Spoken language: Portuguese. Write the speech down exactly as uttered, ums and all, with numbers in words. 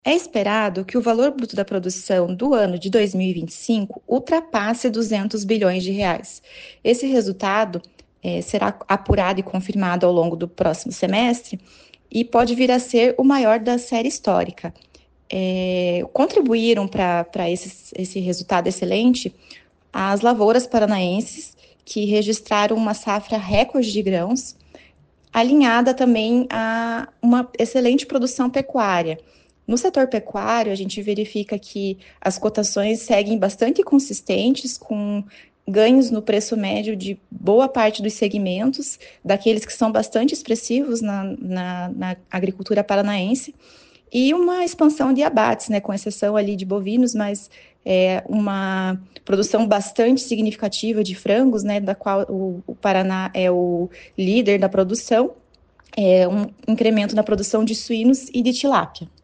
É esperado que o valor bruto da produção do ano de dois mil e vinte e cinco ultrapasse duzentos bilhões de reais. Esse resultado eh, será apurado e confirmado ao longo do próximo semestre e pode vir a ser o maior da série histórica. É, contribuíram para esse, esse resultado excelente as lavouras paranaenses, que registraram uma safra recorde de grãos, alinhada também a uma excelente produção pecuária. No setor pecuário, a gente verifica que as cotações seguem bastante consistentes, com ganhos no preço médio de boa parte dos segmentos, daqueles que são bastante expressivos na, na, na agricultura paranaense, e uma expansão de abates, né, com exceção ali de bovinos, mas é, uma produção bastante significativa de frangos, né, da qual o, o Paraná é o líder da produção, é um incremento na produção de suínos e de tilápia.